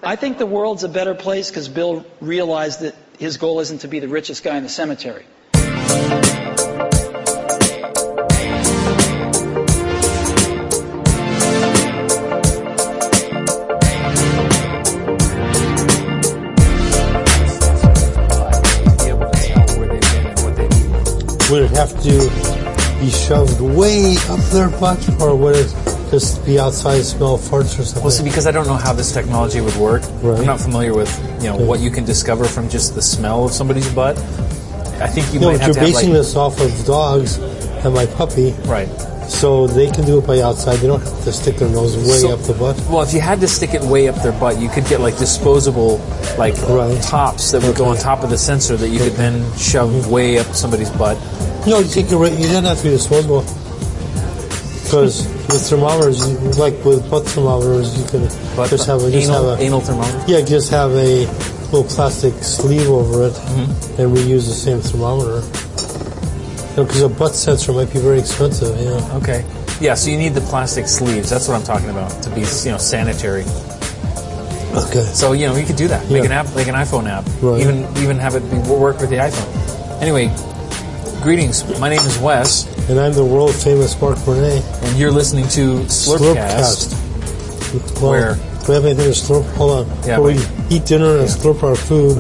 I think the world's a better place because Bill realized that his goal isn't to be the richest guy in the cemetery. Would it have to be shoved way up their butt, or would it just be outside, smell farts or something? Well, see, because I don't know how this technology would work. Right. I'm not familiar with what you can discover from just the smell of somebody's butt. I think you might have to have you're basing this off of dogs and my puppy, right? So they can do it by outside. They don't have to stick their nose way up the butt. Well, if you had to stick it way up their butt, you could get like disposable, tops that would go on top of the sensor that you could then shove way up somebody's butt. No, you don't have to be disposable. Because with thermometers, like with butt thermometers, you can just have a anal thermometer. Yeah, just have a little plastic sleeve over it, and reuse the same thermometer. Because a butt sensor might be very expensive. Yeah. Okay. Yeah, so you need the plastic sleeves. That's what I'm talking about, to be sanitary. Okay. So you could do that. Make an app, like an iPhone app. Right. Even have it work with the iPhone. Anyway, greetings. My name is Wes. And I'm the world famous Mark Burnett. And you're listening to Slurpcast. Well, where? Do we have anything to slurp? Hold on. Yeah, we eat dinner and slurp our food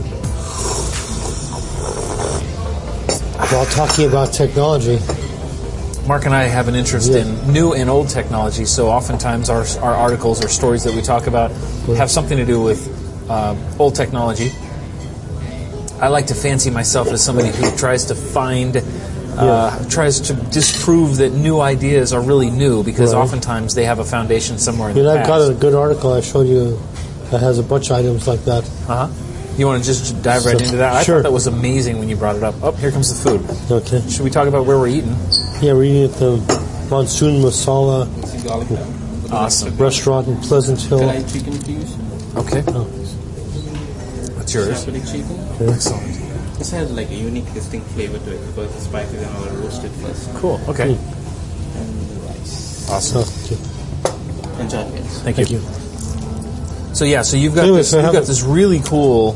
while talking about technology. Mark and I have an interest in new and old technology, so oftentimes our articles or stories that we talk about have something to do with old technology. I like to fancy myself as somebody who tries to tries to disprove that new ideas are really new, because oftentimes they have a foundation somewhere in the past. I've got a good article I showed you that has a bunch of items like that. Uh-huh. You want to just dive right into that? I thought that was amazing when you brought it up. Oh, here comes the food. Okay. Should we talk about where we're eating? Yeah, we're eating at the Monsoon Masala restaurant in Pleasant Hill. Can I have chicken, please? Okay. That's yours. Chicken. Excellent. This has like a unique, distinct flavor to it because the spices are all roasted first. Cool. Okay. And the rice. Awesome. Enjoy it. Thank you. So you've got this really cool.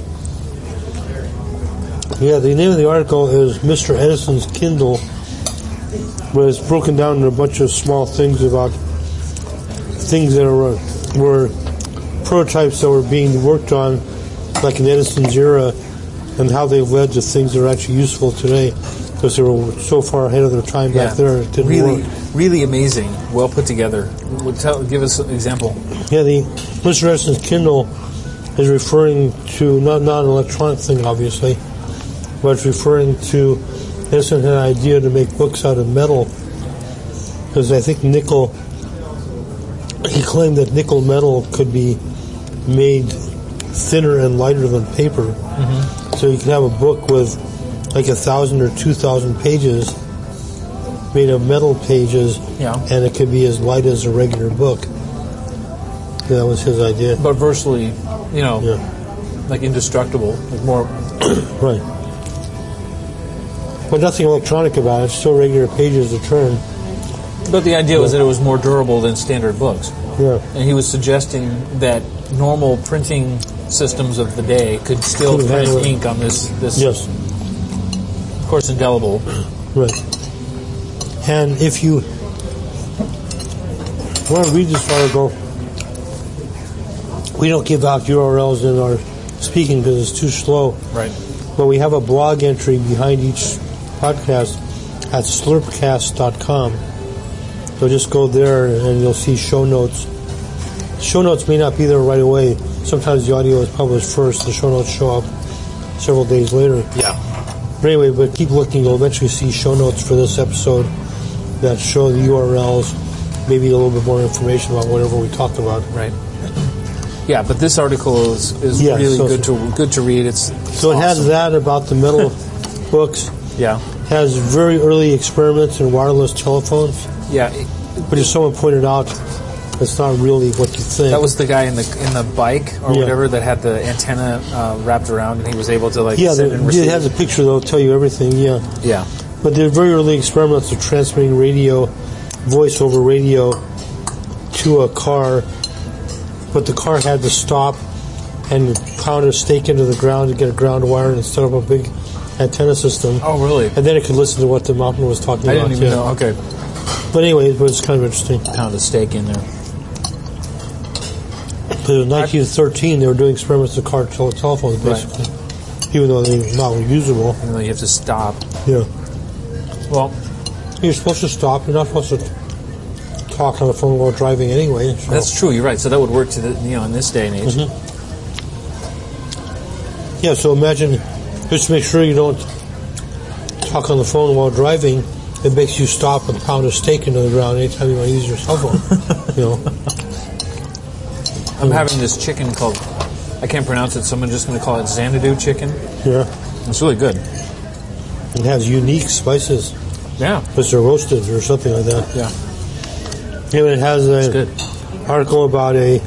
Yeah, the name of the article is Mr. Edison's Kindle, where it's broken down into a bunch of small things about things that were prototypes that were being worked on, like in Edison's era, and how they've led to things that are actually useful today, because they were so far ahead of their time back there. It didn't work. Really amazing, well put together. Give us an example. Yeah, the Mr. Edison's Kindle is referring to not an electronic thing, obviously, but it's referring to Edison had an idea to make books out of metal, because I think he claimed that nickel metal could be made thinner and lighter than paper. Mm-hmm. So you could have a book with like 1,000 or 2,000 pages made of metal pages, and it could be as light as a regular book. That was his idea. But virtually, like indestructible, like more... Right. But nothing electronic about it. It's still regular pages to turn. But the idea was that it was more durable than standard books. Yeah. And he was suggesting that normal printing systems of the day could still print ink on this yes. Of course, indelible. Right. And if you want to read this article, we don't give out URLs in our speaking because it's too slow. Right. But we have a blog entry behind each podcast at slurpcast.com. So just go there and you'll see show notes. Show notes may not be there right away. Sometimes the audio is published first. The show notes show up several days later. Yeah. But anyway, but keep looking. You'll eventually see show notes for this episode that show the URLs, maybe a little bit more information about whatever we talked about. Right. Yeah, but this article is really good to read. It has that about the metal books. Yeah. Has very early experiments in wireless telephones. Yeah. But as someone pointed out, it's not really what you think. That was the guy in the bike or whatever that had the antenna wrapped around, and he was able to send and receive. It has a picture that'll tell you everything. Yeah. Yeah. But they're very early experiments of transmitting voice over radio to a car. But the car had to stop and pound a stake into the ground to get a ground wire and set up a big antenna system. Oh, really? And then it could listen to what the mountain was talking I about. didn't even know. Okay. But anyway, it was kind of interesting. Pound a steak in there. But in 1913, they were doing experiments with car telephones, basically. Even though they're not usable. Even though you have to stop. Yeah. Well, you're supposed to stop. You're not supposed to talk on the phone while driving anyway. So. That's true. You're right. So that would work to in this day and age. Mm-hmm. Yeah. So imagine, just make sure you don't talk on the phone while driving. It makes you stop and pound a stake into the ground anytime you want to use your cell phone. I'm having this chicken called, I can't pronounce it, so I'm just going to call it Xanadu chicken. Yeah. It's really good. It has unique spices. Yeah. Because they're roasted or something like that. Yeah. And it has an article about a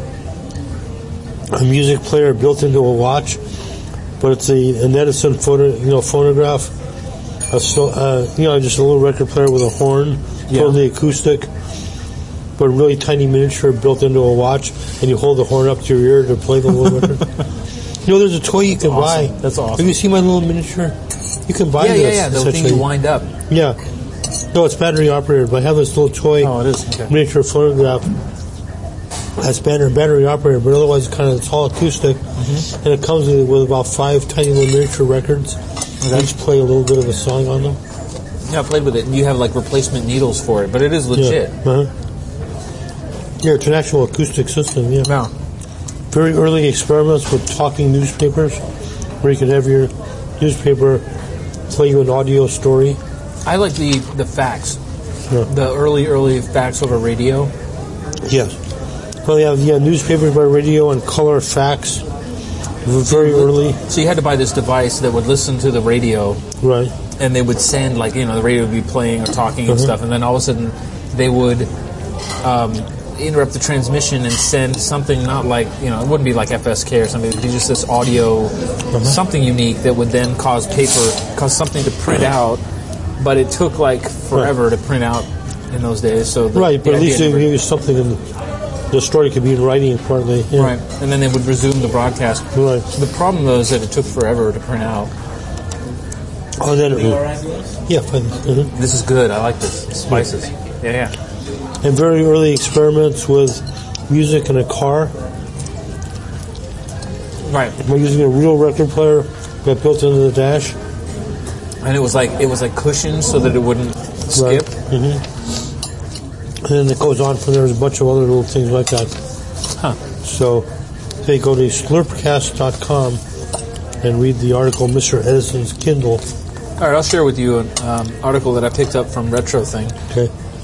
music player built into a watch, but it's an Edison phonograph. Just a little record player with a horn, totally acoustic, but really tiny miniature built into a watch, and you hold the horn up to your ear to play the little record. There's a toy you can buy. That's awesome. Have you seen my little miniature? You can buy this. Yeah, the thing you wind up. Yeah. No, it's battery operated, but I have this little toy miniature phonograph that's battery operated, but otherwise it's all acoustic, and it comes with about 5 tiny little miniature records. Each play a little bit of a song on them. Yeah, I played with it, and you have replacement needles for it, but it is legit. Yeah, it's an actual acoustic system. Yeah. Very early experiments with talking newspapers, where you could have your newspaper play you an audio story. I like the fax. Yeah. The early fax over radio. Yes. Well, they have newspapers by radio and color fax. Very early. So you had to buy this device that would listen to the radio. Right. And they would send, the radio would be playing or talking and stuff, and then all of a sudden they would interrupt the transmission and send something it wouldn't be like FSK or something, it would be just this audio, something unique that would then cause something to print out, but it took forever to print out in those days. So but at least they gave you something in the story could be in writing partly. Yeah. Right, and then they would resume the broadcast. Right. The problem, though, is that it took forever to print out. Oh, then This is good. I like this. Spices. Yeah. And very early experiments with music in a car. Right. By using a real record player that built into the dash. And it was like cushioned so that it wouldn't skip. Right. And then it goes on from there. There's a bunch of other little things like that. So they go to slurpcast.com and read the article, Mr. Edison's Kindle. All right, I'll share with you an article that I picked up from Retro Thing. Okay.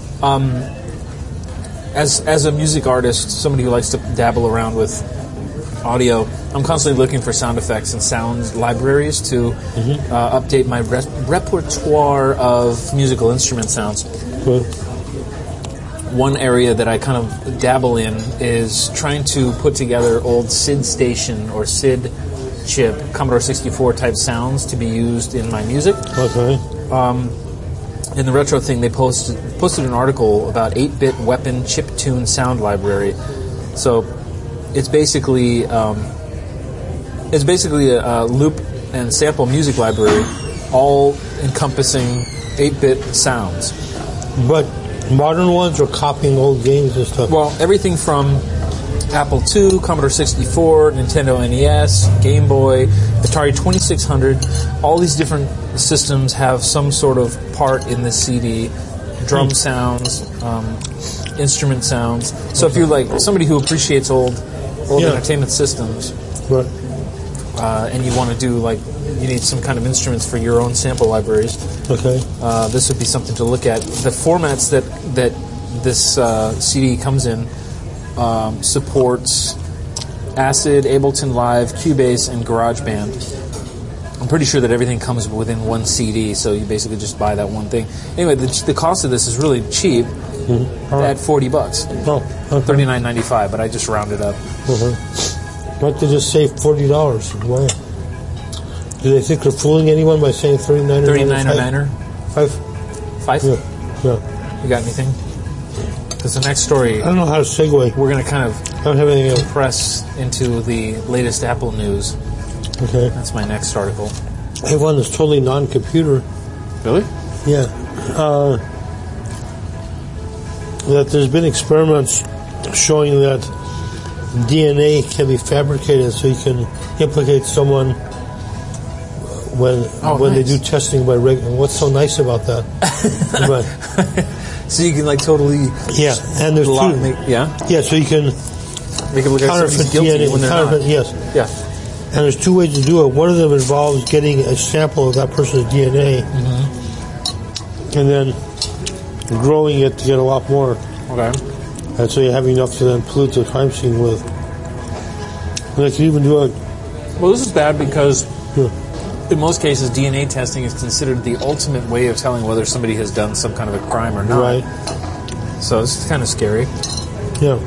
As a music artist, somebody who likes to dabble around with audio, I'm constantly looking for sound effects and sound libraries to update my repertoire of musical instrument sounds. Good. One area that I kind of dabble in is trying to put together old SID station or SID chip, Commodore 64 type sounds to be used in my music. Okay. In the Retro Thing, they posted an article about 8-bit weapon chiptune sound library. So it's basically a loop and sample music library, all encompassing 8-bit sounds. But modern ones are copying old games and stuff? Well, everything from Apple II, Commodore 64, Nintendo NES, Game Boy, Atari 2600, all these different systems have some sort of part in this CD. Drum sounds, instrument sounds. So if you're somebody who appreciates old entertainment systems, right. And you want to do you need some kind of instruments for your own sample libraries. Okay. This would be something to look at. The formats that this CD comes in supports Acid, Ableton Live, Cubase, and GarageBand. I'm pretty sure that everything comes within one CD, so you basically just buy that one thing. Anyway, the cost of this is really cheap at $40. Oh, okay. $39.95, but I just rounded up. Why don't they just say $40? Why? Do they think they're fooling anyone by saying $39 or $39 $5? Yeah. You got anything? Because the next story... I don't know how to segue. We're going to kind of I don't have anything else. press into the latest Apple news. Okay. That's my next article. I have one that's totally non-computer. Really? Yeah. That there's been experiments showing that DNA can be fabricated so you can implicate someone when they nice. do testing by regular. What's so nice about that? But, So you can like totally yeah, and there's two. Yeah, so you can Make it look like counterfeit somebody's guilty DNA. when they're not. Yes. Yeah. And there's two ways to do it. One of them involves getting a sample of that person's DNA and then growing it to get a lot more. Okay. And so you have enough to then pollute the crime scene with. And they can even do it. Well, this is bad because Yeah. in most cases, DNA testing is considered the ultimate way of telling whether somebody has done some kind of a crime or not. Right. So this is kind of scary. Yeah.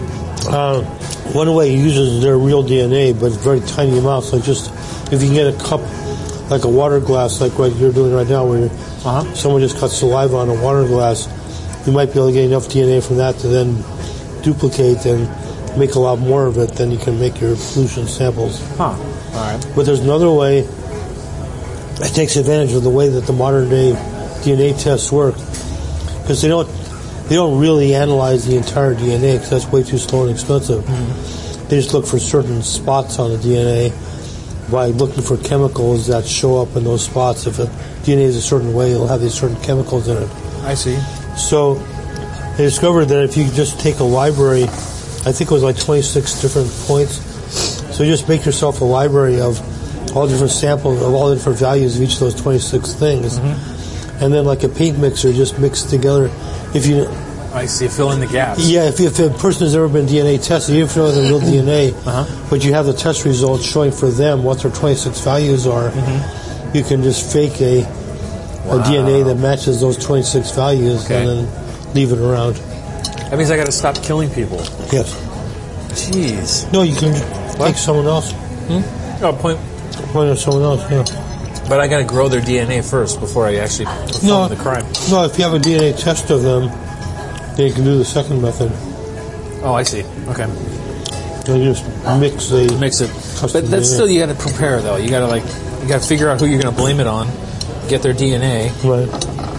One way it uses their real DNA, but it's very tiny amounts. Like just if you can get a cup, like a water glass, like what you're doing right now, where someone just cuts saliva on a water glass, you might be able to get enough DNA from that to then duplicate and make a lot more of it. Then you can make your pollution samples. Huh. All right. But there's another way that takes advantage of the way that the modern day DNA tests work, because they don't really analyze the entire DNA because that's way too slow and expensive. They just look for certain spots on the DNA by looking for chemicals that show up in those spots. If the DNA is a certain way, it'll have these certain chemicals in it. I see. So they discovered that if you just take a library, I think it was like 26 different points. So you just make yourself a library of all different samples of all the different values of each of those 26 things. And then like a paint mixer, just mix together. If you I see. Fill in the gaps. Yeah, if a person has ever been DNA tested, you don't know the real DNA, but you have the test results showing for them what their 26 values are, you can just fake a DNA that matches those 26 values and then leave it around. That means I got to stop killing people. Yes. Jeez. No, you can take someone else. Oh, point Point at someone else, yeah. But I got to grow their DNA first before I actually perform the crime. No, if you have a DNA test of them, then you can do the second method. Oh, I see. Okay. You just mix it. But that's still, you got to prepare though. You got to figure out who you're going to blame it on. Get their DNA. Right.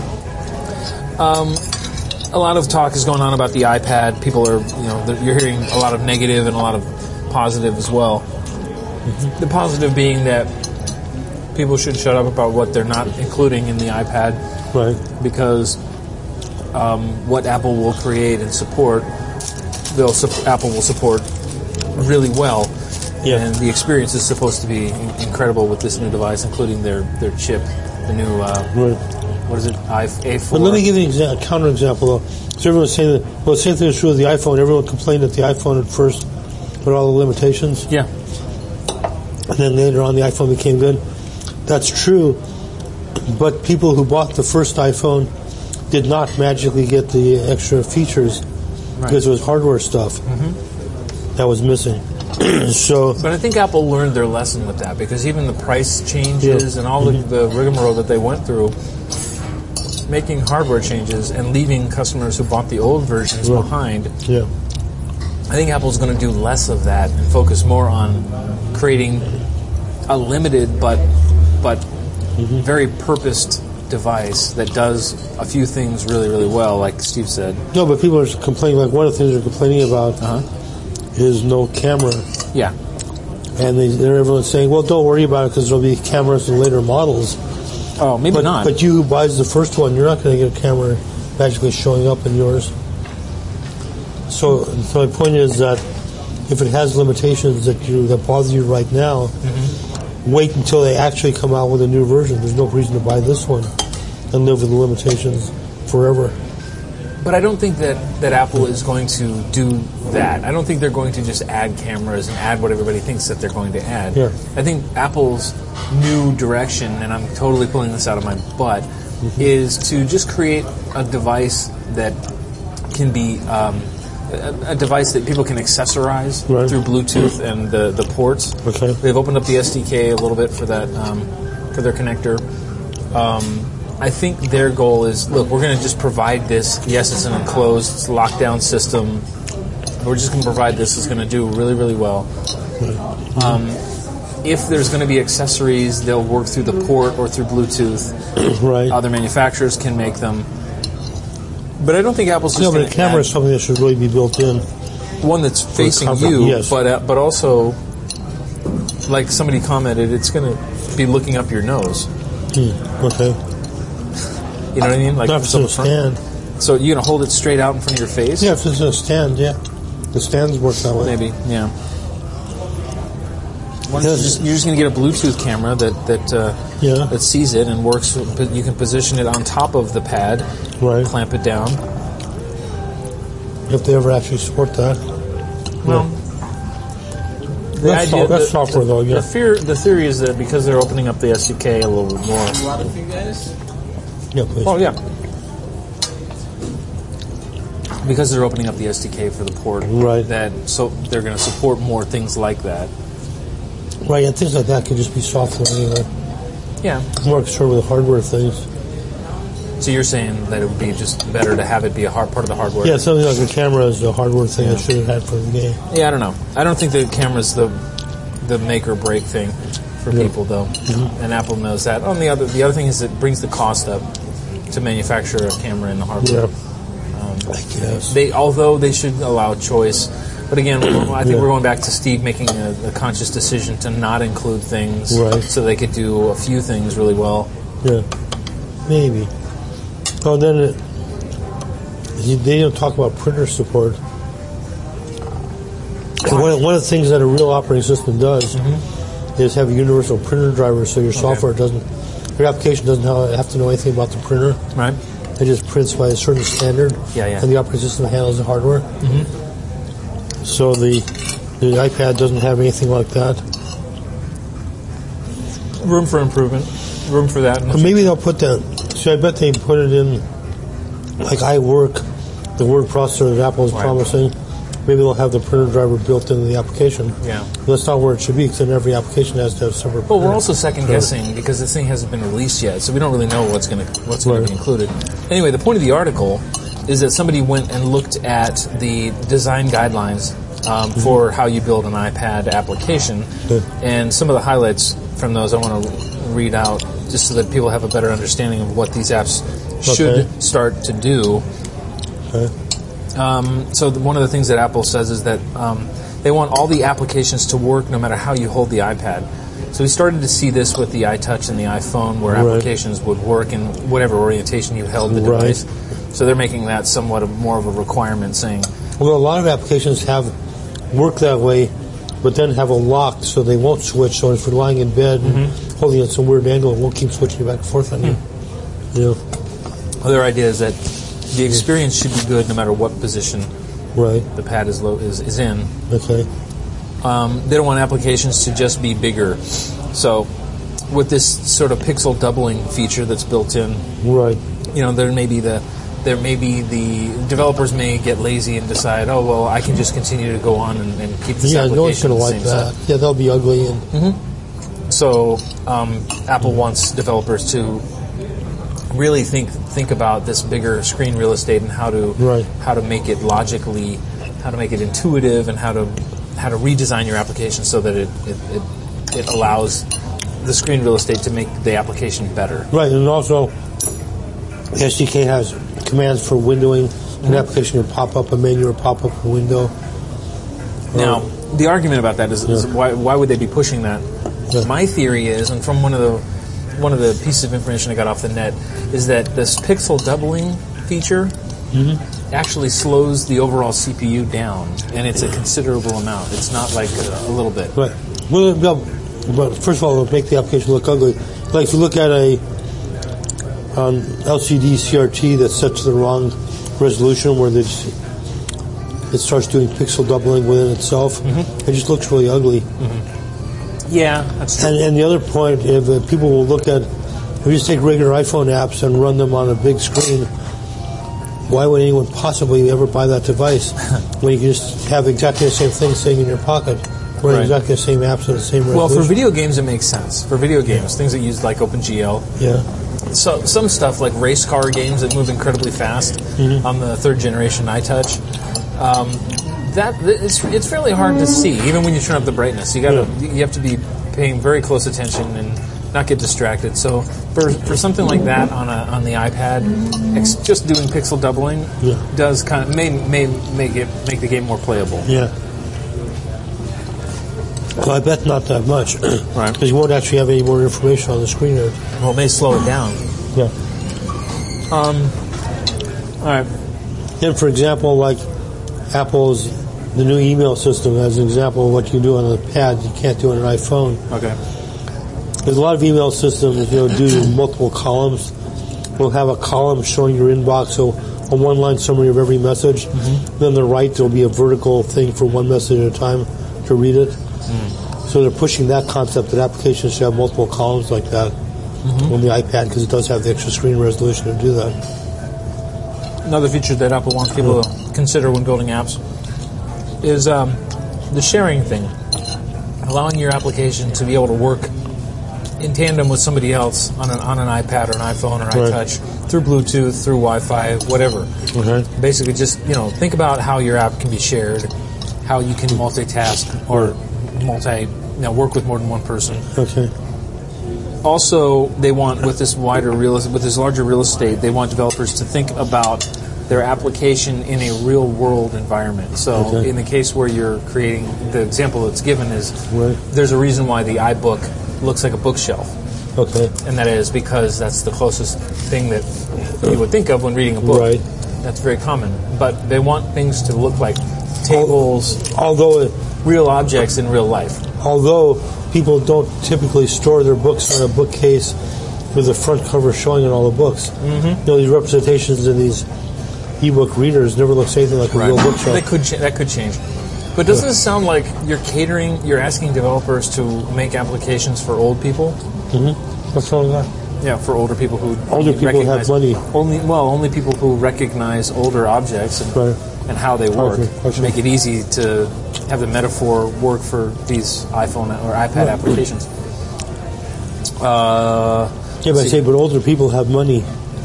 A lot of talk is going on about the iPad. People are, you're hearing a lot of negative and a lot of positive as well. The positive being that people should shut up about what they're not including in the iPad. Right. Because what Apple will create and support, Apple will support really well. Yeah. And the experience is supposed to be incredible with this new device, including their chip, the new, what is it, A4. But let me give you a counterexample, though. So everyone's saying that, well, the same thing is true with the iPhone. Everyone complained that the iPhone at first had all the limitations. Yeah. And then later on the iPhone became good. That's true, but people who bought the first iPhone did not magically get the extra features because it was hardware stuff that was missing. But I think Apple learned their lesson with that, because even the price changes and all the rigmarole that they went through, making hardware changes and leaving customers who bought the old versions behind. Yeah. I think Apple's going to do less of that and focus more on creating a limited but very purposed device that does a few things really, really well, like Steve said. No, but people are complaining, like one of the things they're complaining about is no camera. Yeah. And everyone's saying, well, don't worry about it because there'll be cameras in later models. Oh, maybe not. But you who buys the first one, you're not going to get a camera magically showing up in yours. So my point is that if it has limitations that bother you right now, wait until they actually come out with a new version. There's no reason to buy this one and live with the limitations forever. But I don't think that Apple is going to do that. I don't think they're going to just add cameras and add what everybody thinks that they're going to add. Yeah. I think Apple's new direction, and I'm totally pulling this out of my butt, is to just create a device that can be a device that people can accessorize through Bluetooth and the ports. Okay. They've opened up the SDK a little bit for that, for their connector. I think their goal is, look, we're going to just provide this. Yes, it's an enclosed, it's a lockdown system. We're just going to provide this is going to do really, really well. If there's going to be accessories, they'll work through the port or through Bluetooth. Right. Other manufacturers can make them. But I don't think Apple's just No, but going a to camera is something that should really be built in. one that's facing comfort, you, yes. but also, like somebody commented, it's going to be looking up your nose. Okay. You know what I mean? Like Not if it's in a stand. So you're going to hold it straight out in front of your face? Yeah, if it's in a stand, yeah. The stands work that way. Maybe, yeah. You're just going to get a Bluetooth camera that sees it and works. You can position it on top of the pad, Right. clamp it down. If they ever actually support that. Well, That's software, though, yeah. The theory is that because they're opening up the SDK a little bit more. A lot of you guys. Yeah, please. Oh yeah. Because they're opening up the SDK for the port, Right. So they're going to support more things like that. Right, and things like that could just be software anyway. Yeah. More concerned with the hardware things. So you're saying that it would be just better to have it be a part of the hardware? Yeah, something like a camera is a hardware thing I should have had for the game. Yeah, I don't know. I don't think the camera's the make or break thing for people, though. Mm-hmm. And Apple knows that. The other thing is it brings the cost up to manufacture a camera in the hardware. Yeah. I guess. Although they should allow choice. But again, I think we're going back to Steve making a conscious decision to not include things so they could do a few things really well. Yeah. Maybe. Oh, then they don't talk about printer support. And one of the things that a real operating system does is have a universal printer driver, so your software your application doesn't have to know anything about the printer. Right. It just prints by a certain standard, and the operating system handles the hardware. So the iPad doesn't have anything like that. Room for improvement. Room for that. Or maybe they'll put that. So I bet they put it in, like iWork, the word processor that Apple is promising. Maybe they'll have the printer driver built into the application. Yeah. That's not where it should be, because then every application has to have separate. But we're also second guessing because this thing hasn't been released yet, so we don't really know what's going to be included. Anyway, the point of the article is that somebody went and looked at the design guidelines for how you build an iPad application, and some of the highlights from those I want to read out just so that people have a better understanding of what these apps should start to do. So one of the things that Apple says is that they want all the applications to work no matter how you hold the iPad. So we started to see this with the iTouch and the iPhone, where applications would work in whatever orientation you held the device. So they're making that somewhat more of a requirement, saying... Well, a lot of applications work that way, but then have a lock so they won't switch. So if you're lying in bed and holding it at some weird angle, it won't keep switching back and forth on you. Yeah. Other idea is that the experience should be good no matter what position the pad is in. Okay. They don't want applications to just be bigger. So with this sort of pixel doubling feature that's built in, there may be the developers may get lazy and decide, oh well, I can just continue to go on and keep this application no one's going to the like same that. size. Yeah, they'll be ugly. And So Apple wants developers to really think about this bigger screen real estate and how to make it logically, how to make it intuitive, and how to redesign your application so that it allows the screen real estate to make the application better. Right, and also the SDK has commands for windowing. An application can pop up a menu or pop up a window. Now, the argument about that is why would they be pushing that? My theory is, and from one of the pieces of information I got off the net, is that this pixel doubling feature actually slows the overall CPU down, and it's a considerable amount. It's not like a little bit. Right. Well, but first of all, it'll make the application look ugly. Like if you look at a LCD CRT that's set to the wrong resolution, where it starts doing pixel doubling within itself, it just looks really ugly. Yeah, that's true. And the other point, if people will look at, if you just take regular iPhone apps and run them on a big screen, why would anyone possibly ever buy that device when you can just have exactly the same thing sitting in your pocket, running exactly the same apps at the same resolution? Well, for video games, it makes sense. For video games, things that use like OpenGL. Yeah. So some stuff like race car games that move incredibly fast on the third generation iTouch, It's fairly hard to see, even when you turn up the brightness. You have to be paying very close attention and not get distracted. So for something like that on the iPad, just doing pixel doubling does kind of may make the game more playable. Yeah. Well, I bet not that much, Right. Because you won't actually have any more information on the screen there. Well, it may slow it down. Yeah. All right. And for example, like the new email system as an example of what you can do on a pad, you can't do on an iPhone. Okay. There's a lot of email systems, do multiple columns. We'll have a column showing your inbox, so a one-line summary of every message. Mm-hmm. Then on the right, there'll be a vertical thing for one message at a time to read it. So they're pushing that concept that applications should have multiple columns like that on the iPad, because it does have the extra screen resolution to do that. Another feature that Apple wants people to consider when building apps is the sharing thing, allowing your application to be able to work in tandem with somebody else on an iPad or an iPhone or iTouch through Bluetooth, through Wi-Fi, whatever. Okay. Basically, just think about how your app can be shared, how you can multitask or work with more than one person. Okay. Also, they want with this larger real estate, they want developers to think about their application in a real world environment. So, in the case where you're creating, the example that's given is there's a reason why the iBook looks like a bookshelf. Okay. And that is because that's the closest thing that you would think of when reading a book. Right. That's very common. But they want things to look like tables, real objects in real life. Although people don't typically store their books on a bookcase with the front cover showing on all the books. Mm-hmm. These representations in these ebook readers never looks anything like a real bookshelf. That could change. But doesn't it sound like you're asking developers to make applications for old people? Mm-hmm. What's wrong with that? Yeah, for older people who have money. Only people who recognize older objects and how they work. Okay. Make it easy to have the metaphor work for these iPhone or iPad applications. But older people have money.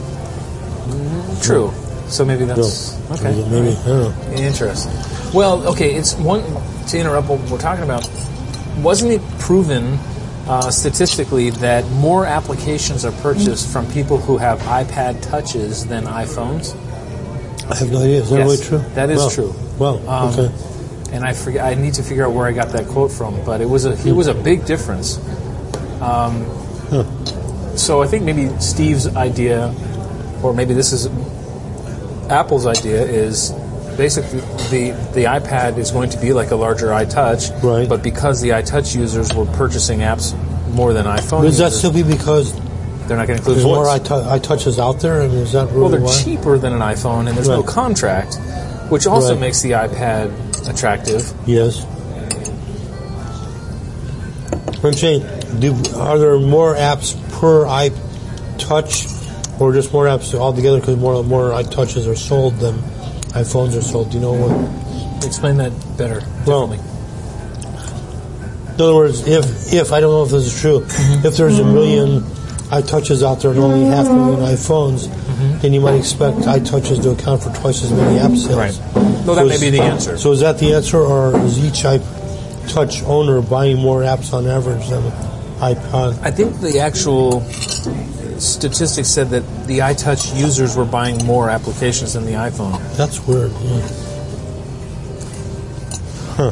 True. So maybe that's okay. Maybe I don't know. Interesting. Well, okay. It's one to interrupt what we're talking about. Wasn't it proven statistically that more applications are purchased from people who have iPad touches than iPhones? I have no idea. Is that really true? That is true. Well, okay. And I forget. I need to figure out where I got that quote from, but it was a big difference. So I think maybe Steve's idea, or maybe this is Apple's idea, is basically the iPad is going to be like a larger iTouch, right? But because the iTouch users were purchasing apps more than iPhone users, that still be because they're not going to include there's voice? more iTouches out there, and is that really well, they're why? cheaper than an iPhone, and there's no contract, which also makes the iPad attractive. Yes. I'm saying, are there more apps per iTouch, or just more apps altogether because more iTouches are sold than iPhones are sold? Do you know what? Explain that better. Well, in other words, if I don't know if this is true, if there's 1 million iTouches out there and only 500,000 iPhones, then you might expect iTouches to account for twice as many app sales. Right. Well, that may be the answer. So is that the answer, or is each iTouch owner buying more apps on average than iPod? I think the actual statistics said that the iTouch users were buying more applications than the iPhone. That's weird. Yeah. Huh.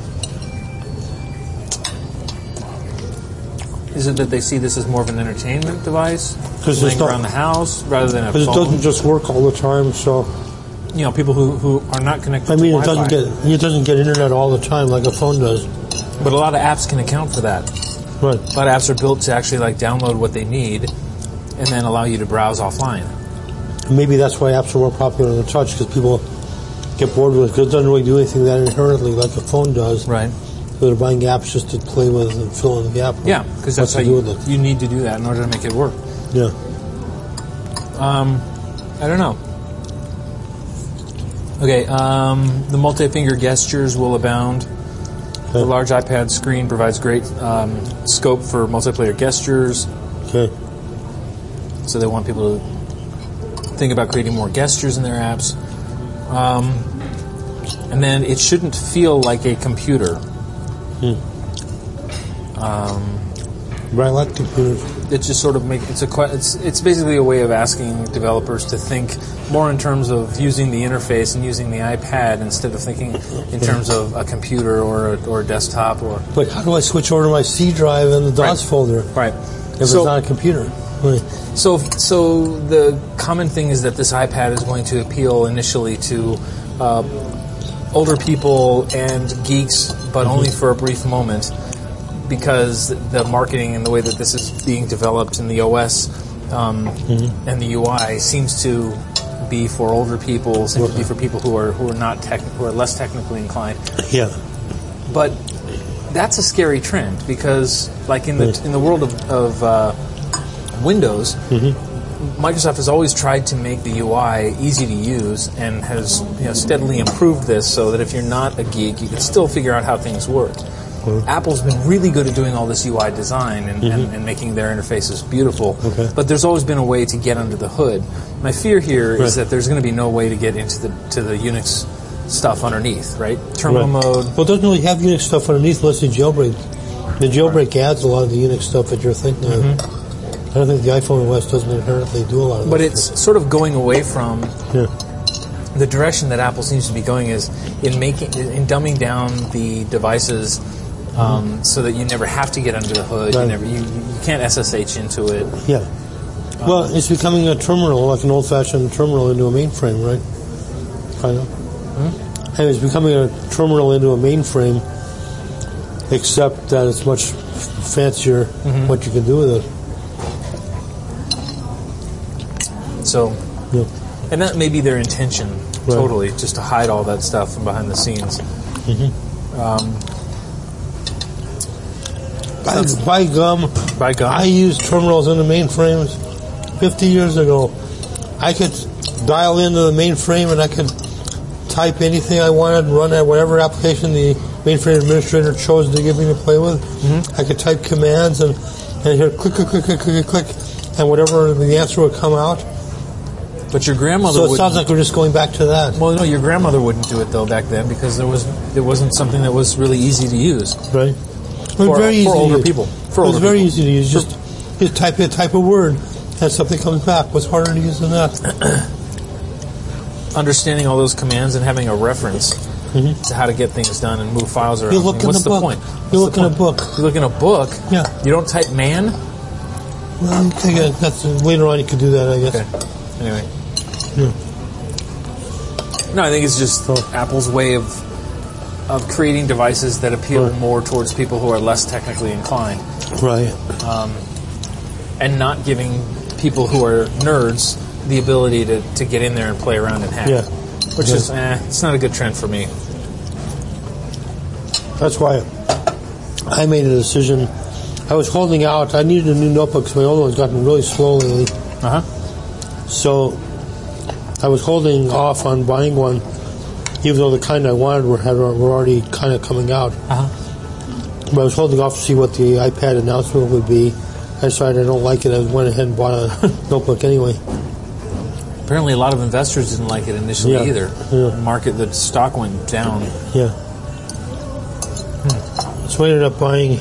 Is it that they see this as more of an entertainment device, laying around the house, rather than a phone? Because it doesn't just work all the time, so... people who are not connected to Wi-Fi. It doesn't get internet all the time like a phone does. But a lot of apps can account for that. Right. A lot of apps are built to actually download what they need and then allow you to browse offline. Maybe that's why apps are more popular on the touch, because people get bored with it, because it doesn't really do anything that inherently like a phone does. Right. So they're buying apps just to play with and fill in the gap. Yeah, because that's how you need to do that in order to make it work. Yeah. I don't know. Okay, the multi-finger gestures will abound. Okay. The large iPad screen provides great scope for multiplayer gestures. Okay. So they want people to think about creating more gestures in their apps. And then it shouldn't feel like a computer. Right, like computers. It just sort of it's basically a way of asking developers to think more in terms of using the interface and using the iPad instead of thinking in terms of a computer or a desktop or. Like, how do I switch over to my C drive in the DOS folder? Right. If it's not a computer. Right. So the common thing is that this iPad is going to appeal initially to older people and geeks, but only for a brief moment, because the marketing and the way that this is being developed in the OS and the UI seems to be for older people, seems to be for people who are less technically inclined. Yeah. But that's a scary trend because, like in the world of Windows, Microsoft has always tried to make the UI easy to use and has steadily improved this so that if you're not a geek, you can still figure out how things work. Apple's been really good at doing all this UI design and making their interfaces beautiful, but there's always been a way to get under the hood. My fear here is that there's going to be no way to get into the Unix stuff underneath, right? Terminal mode. Well, it doesn't really have Unix stuff underneath unless you jailbreak. The jailbreak adds a lot of the Unix stuff that you're thinking of. I don't think the iPhone OS doesn't inherently do a lot of that. But it's sort of going away from the direction that Apple seems to be going is in dumbing down the devices so that you never have to get under the hood. Right. You can't SSH into it. Yeah. Well, it's becoming a terminal, like an old-fashioned terminal into a mainframe, right? Kind of. And it's becoming a terminal into a mainframe, except that it's much fancier what you can do with it. So, and that may be their intention, totally, just to hide all that stuff from behind the scenes. By gum, I used terminals in the mainframes 50 years ago. I could dial into the mainframe and I could type anything I wanted, run at whatever application the mainframe administrator chose to give me to play with. I could type commands and hear click, click, click, click, click, click, and whatever the answer would come out. But your grandmother. So it sounds like we're just going back to that. Well, no, your grandmother wouldn't do it though back then because there wasn't something that was really easy to use. Right. For older people. It was very easy to use. Just type a word and something comes back. What's harder to use than that? Understanding all those commands and having a reference to how to get things done and move files around. You look What's in the the book. point? You look in a book. You look in a book? Yeah. You don't type man? Well, that's later on you could do that, I guess. Okay. Anyway. No, I think it's just Apple's way of creating devices that appeal more towards people who are less technically inclined. Right. And not giving people who are nerds the ability to get in there and play around and hack. Yeah. Which is, it's not a good trend for me. That's why I made a decision. I was holding out. I needed a new notebook because my old one's gotten really slow lately. So I was holding off on buying one, even though the kind I wanted were already kind of coming out. But I was holding off to see what the iPad announcement would be. I decided I don't like it. I went ahead and bought a notebook anyway. Apparently a lot of investors didn't like it initially either. The stock went down. Yeah. So I ended up buying...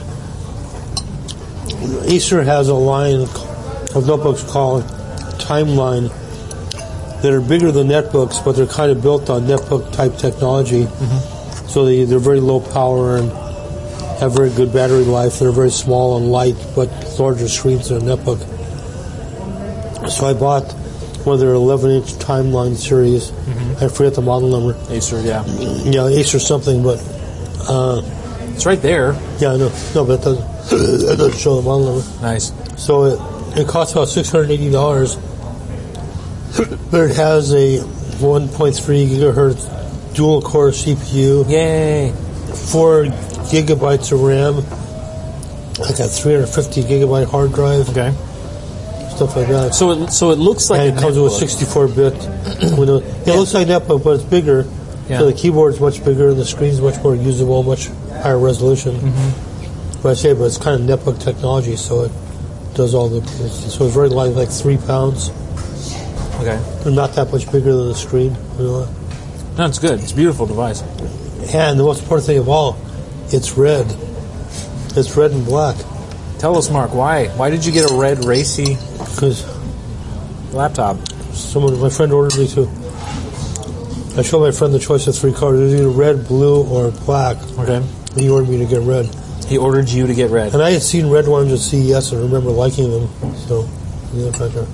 Acer has a line of notebooks called Timeline that are bigger than netbooks, but they're kind of built on netbook type technology. So they're very low power and have very good battery life. They're very small and light, but larger screens than a netbook. So I bought one of their 11-inch Timeline series. I forget the model number. Acer, yeah. Yeah, Acer something, but... it's right there. Yeah, I know. No, but it doesn't show the model number. Nice. So it costs about $680. But it has a 1.3 gigahertz dual-core CPU. Yay! 4 gigabytes of RAM. Like a 350 gigabyte hard drive. Okay. Stuff like that. So it looks like and it comes with a 64-bit window. It looks like netbook, but it's bigger. Yeah. So the keyboard's much bigger and the screen's much more usable, much higher resolution. But it's kind of netbook technology, so it does all the... So it's very light, like 3 pounds. Okay. And not that much bigger than the screen. No, it's good. It's a beautiful device. And the most important thing of all, it's red. It's red and black. Tell us, Mark, why? Why did you get a red racy Because laptop? my friend ordered me to. I showed my friend the choice of 3 colors. It was either red, blue, or black. Okay. And he ordered me to get red. He ordered you to get red. And I had seen red ones at CES and remember liking them. So, yeah, factor.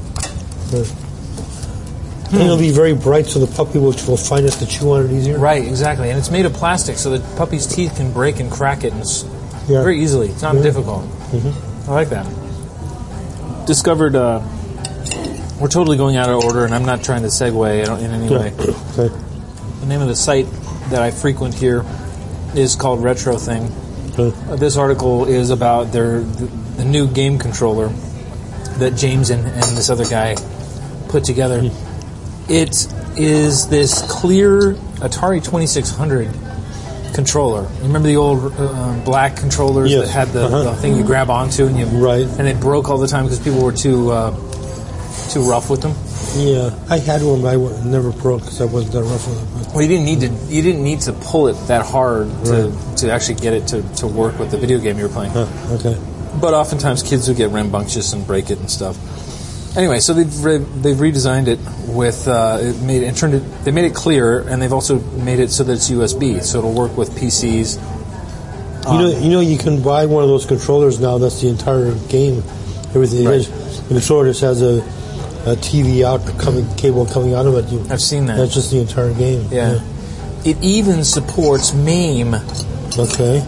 And it'll be very bright so the puppy will find it to chew on it easier. Right, exactly. And it's made of plastic so the puppy's teeth can break and crack it Yeah. very easily. It's not difficult. I like that. Discovered, we're totally going out of order, and I'm not trying to segue in any way. Okay. The name of the site that I frequent here is called Retro Thing. Okay. This article is about the new game controller that James and this other guy put together. It is this clear Atari 2600 controller. Remember the old black controllers Yes. that had the thing you grab onto and it broke all the time because people were too rough with them. Yeah, I had one, but I never broke because I wasn't that rough with it. But Well, you didn't need to pull it that hard to actually get it to work with the video game you were playing. okay. But oftentimes kids would get rambunctious and break it and stuff. Anyway, so they've redesigned it with they made it clear, and they've also made it so that it's USB, so it'll work with PCs. You can buy one of those controllers now. That's the entire game. Everything. Right. The controller just has a TV cable coming out of it. I've seen that. That's just the entire game. Yeah. It even supports MAME. Okay.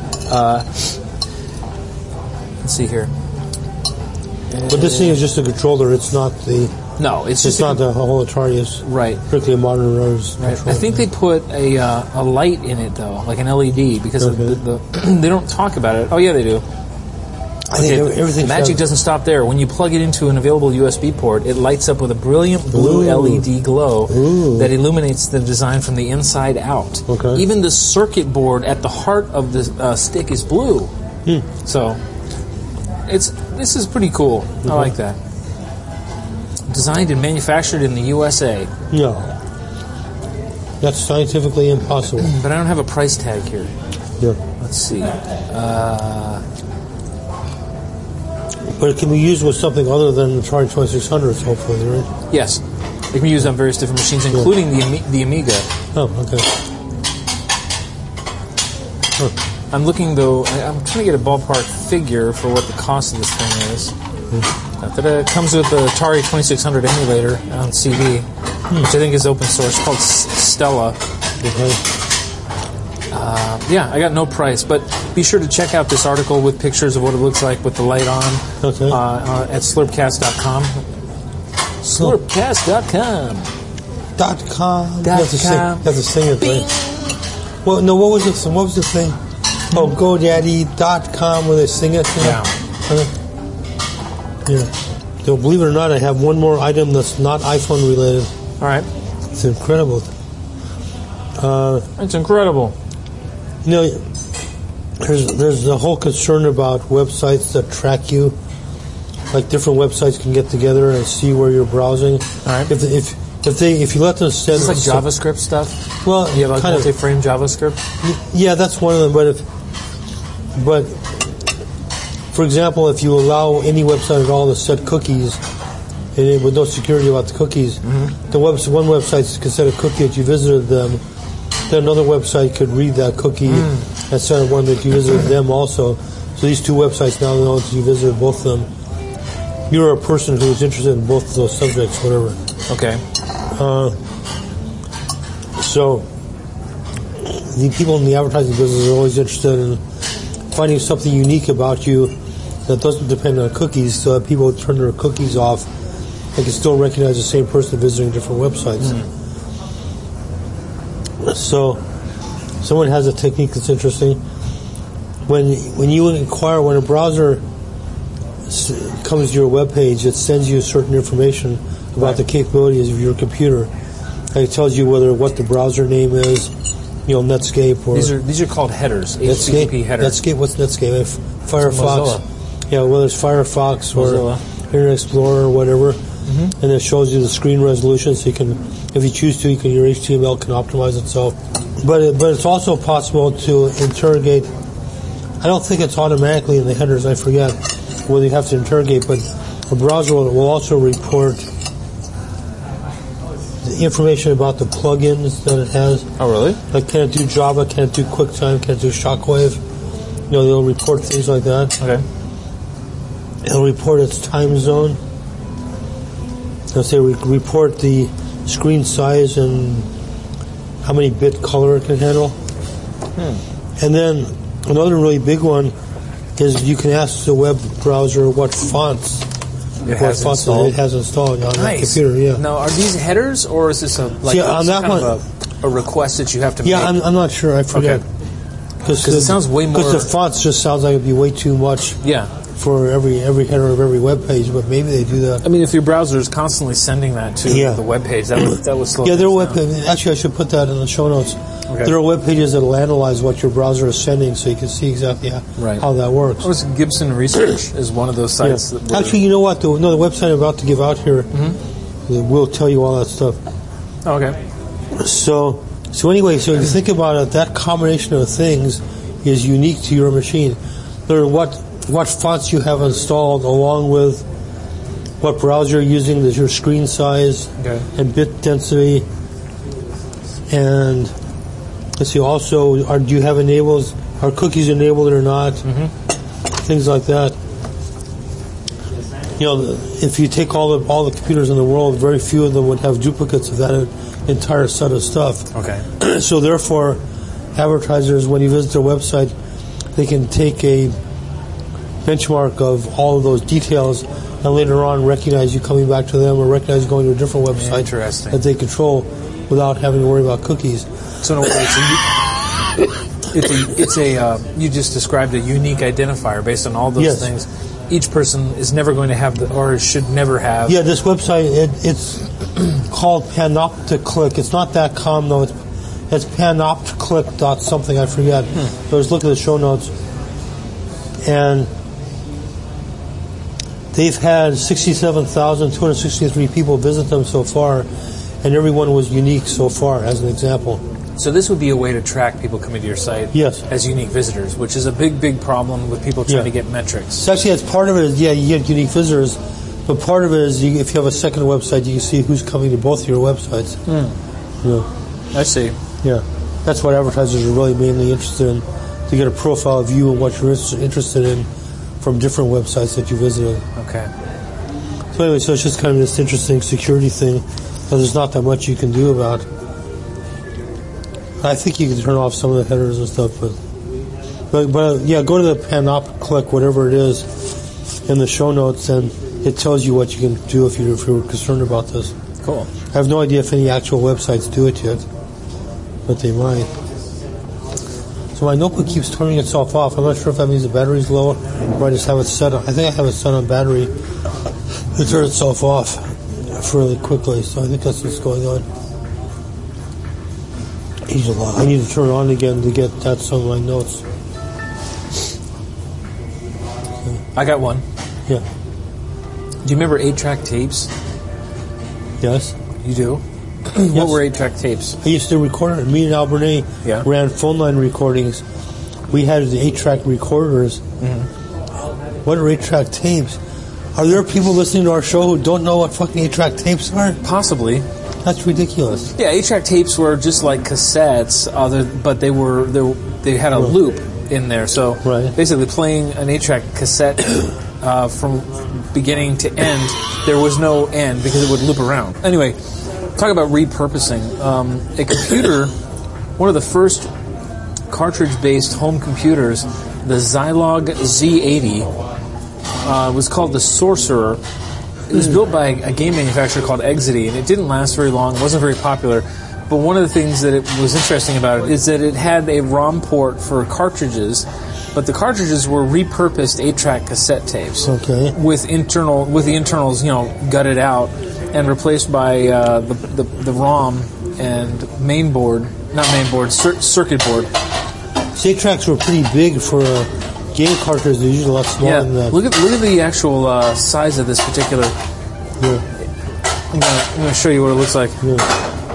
Let's see here. But this thing is just a controller. It's not the. No, it's It's just not the whole Atari. It's right. strictly a modern Rose Right. controller. I think they put a light in it though, like an LED, because they don't talk about it. Oh yeah, they do. I think everything. Magic doesn't stop there. When you plug it into an available USB port, it lights up with a brilliant blue LED glow that illuminates the design from the inside out. Okay. Even the circuit board at the heart of the stick is blue. So this is pretty cool. I like that. Designed and manufactured in the USA. No. That's scientifically impossible. But I don't have a price tag here. Yeah. Let's see. But it can be used with something other than the Atari 2600s, hopefully, right? Yes. It can be used on various different machines, including the Amiga. Oh, okay. I'm looking, though, I'm trying to get a ballpark figure for what the cost of this thing is. It comes with the Atari 2600 emulator on CD, which I think is open source. It's called Stella. Okay. Yeah, I got no price, but be sure to check out this article with pictures of what it looks like with the light on at slurpcast.com. Slurpcast.com. .com. You have to sing it, right? Well, no, what was the thing? Oh, GoDaddy.com where they sing it. Yeah. Yeah. So believe it or not, I have one more item that's not iPhone related. All right. It's incredible. It's incredible. There's the whole concern about websites that track you. Like different websites can get together and see where you're browsing. All right. If you let them send, Is this like JavaScript stuff? Well, you have like kind of. multi-frame JavaScript. Yeah, that's one of them. But for example, if you allow any website at all to set cookies, and with no security about the cookies, one website can set a cookie that you visited them. Then another website could read that cookie and set one that you visited them also. So these two websites now know that you visited both of them. You're a person who's interested in both of those subjects, whatever. Okay. So the people in the advertising business are always interested in finding something unique about you that doesn't depend on cookies, so that people turn their cookies off and can still recognize the same person visiting different websites. So someone has a technique that's interesting. When you inquire, when a browser comes to your web page, it sends you certain information about the capabilities of your computer. And it tells you what the browser name is, Netscape or these are called headers. Netscape. HTTP headers. Netscape. What's Netscape? Firefox. Mozilla. Yeah, whether it's Firefox or Mozilla. Internet Explorer or whatever, and it shows you the screen resolution, so you can If you choose to, your HTML can optimize itself. But it's also possible to interrogate. I don't think it's automatically in the headers. I forget whether you have to interrogate, but a browser will also report the information about the plugins that it has. Oh, really? Like, can it do Java? Can it do QuickTime? Can it do Shockwave? They'll report things like that. Okay. It'll report its time zone. They'll say report the screen size and how many bit color it can handle. And then another really big one is you can ask the web browser what fonts it has installed on that computer. Yeah. Now, are these headers, or is this on that one, a request that you have to make? Yeah, I'm not sure. I forget. Because it sounds way more... Because the fonts just sounds like it'd be way too much for every header of every web page, but maybe they do that. I mean, if your browser is constantly sending that to the web page, that would slow there are down. Actually, I should put that in the show notes. Okay. There are web pages that will analyze what your browser is sending, so you can see exactly how that works. Gibson Research is one of those sites. Yeah. Actually, you know what? The website I'm about to give out here will tell you all that stuff. Oh, okay. So anyway, so if you think about it, that combination of things is unique to your machine. There are what fonts you have installed, along with what browser you're using, your screen size and bit density, and let's see. Also, do you have enables? Are cookies enabled or not? Things like that. If you take all the computers in the world, very few of them would have duplicates of that entire set of stuff. Okay. So therefore, advertisers, when you visit their website, they can take a benchmark of all of those details and later on recognize you coming back to them or recognize going to a different website that they control without having to worry about cookies. So in a way, it's a you just described a unique identifier based on all those things. Each person is never going to have or should never have. Yeah, this website, it's called Panopticlick. It's not .com though. It's panopticlick something, I forget. So just look at the show notes. And they've had 67,263 people visit them so far, and everyone was unique so far, as an example. So this would be a way to track people coming to your site as unique visitors, which is a big problem with people trying to get metrics. So actually, that's part of it is, you get unique visitors, but part of it is if you have a second website, you can see who's coming to both of your websites. I see. Yeah, that's what advertisers are really mainly interested in, to get a profile view of what you're interested in from different websites that you visited. Okay. So anyway, so it's just kind of this interesting security thing that there's not that much you can do about. I think you can turn off some of the headers and stuff, but yeah, go to the Panopticlick, whatever it is, in the show notes, and it tells you what you can do if you're concerned about this. Cool. I have no idea if any actual websites do it yet, but they might. So my notebook keeps turning itself off. I'm not sure if that means the battery's low or I just have it set on. I think I have it set on battery to turn itself off fairly quickly, so I think that's what's going on. I need to turn it on again to get that some of my notes. I got one. Yeah. Do you remember 8-track tapes? Yes. You do? What were 8-track tapes? I used to record it. Me and Al Bernay ran phone line recordings. We had the 8-track recorders. What are 8-track tapes? Are there people listening to our show who don't know what fucking 8-track tapes are? Possibly. That's ridiculous. Yeah, 8-track tapes were just like cassettes, but they had a loop in there. So basically playing an 8-track cassette from beginning to end, there was no end because it would loop around. Anyway, talk about repurposing. A computer, one of the first cartridge-based home computers, the Zilog Z80, was called the Sorcerer. It was built by a game manufacturer called Exidy, and it didn't last very long, wasn't very popular. But one of the things that it was interesting about it is that it had a ROM port for cartridges, but the cartridges were repurposed 8-track cassette tapes with the internals, gutted out and replaced by the ROM and circuit board. 8-tracks were pretty big for a game cartridge. They're usually a lot smaller than that. Look at the actual size of this particular. I'm going to show you what it looks like.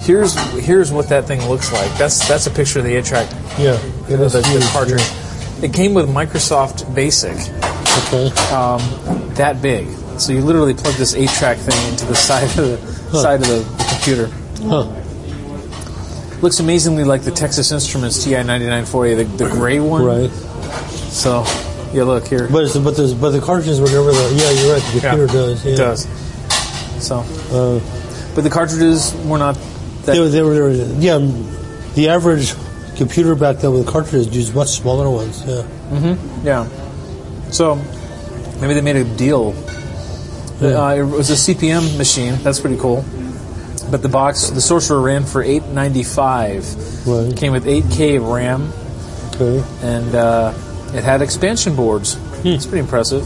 Here's what that thing looks like. That's a picture of the 8-track. Yeah. The cartridge. It came with Microsoft Basic. Okay. That big. So you literally plug this 8-track thing into the side of the computer. Huh. Looks amazingly like the Texas Instruments TI 9940, the gray one. Right. So, yeah, look here. But the cartridges were never the. Yeah, you're right. The computer does. Yeah. It does. So, but the cartridges were not. They were. Yeah, the average computer back then with cartridges used much smaller ones. Yeah. Mm-hmm. Yeah. So maybe they made a deal. Yeah. It was a CPM machine. That's pretty cool. But the Sorcerer ran for $895. Right. Came with 8K RAM. Okay. And it had expansion boards. It's pretty impressive.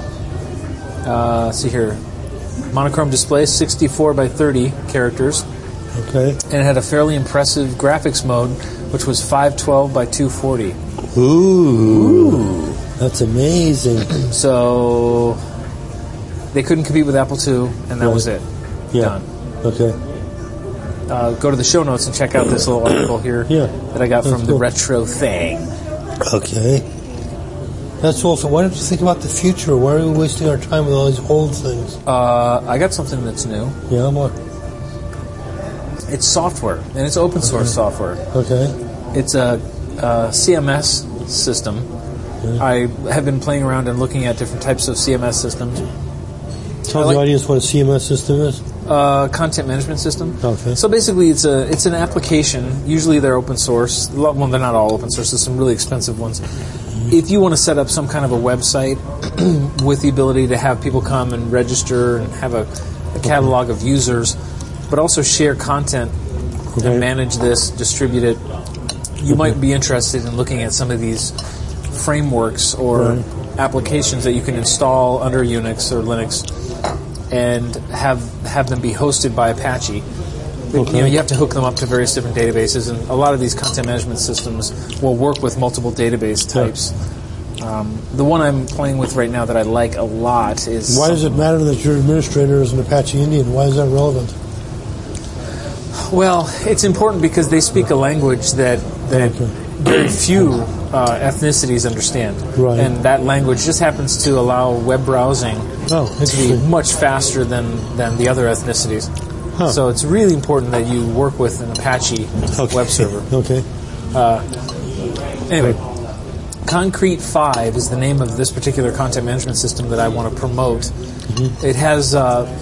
Let's see here. Monochrome display, 64 by 30 characters. Okay. And it had a fairly impressive graphics mode, which was 512 by 240. Ooh. That's amazing. So they couldn't compete with Apple II, and that was it. Yeah. Done. Okay. Go to the show notes and check out this little article here that I got from the Retro Thing. Okay. That's awesome. Why don't you think about the future? Why are we wasting our time with all these old things? I got something that's new. Yeah, what? It's software, and it's open source software. Okay. It's a CMS system. Yeah. I have been playing around and looking at different types of CMS systems. Tell the audience what a CMS system is. Content management system. Okay. So basically, it's an application. Usually, they're open source. Well, they're not all open source. There's some really expensive ones. If you want to set up some kind of a website with the ability to have people come and register and have a catalog of users, but also share content and manage this, distribute it, you might be interested in looking at some of these frameworks or applications that you can install under Unix or Linux and have them be hosted by Apache. Okay. You have to hook them up to various different databases, and a lot of these content management systems will work with multiple database types. The one I'm playing with right now that I like a lot is... Why does it matter that your administrator is an Apache Indian? Why is that relevant? Well, it's important because they speak a language that very few ethnicities understand. Right. And that language just happens to allow web browsing to be much faster than the other ethnicities. Huh. So it's really important that you work with an Apache web server. Okay. Anyway, Concrete 5 is the name of this particular content management system that I want to promote. Mm-hmm. It has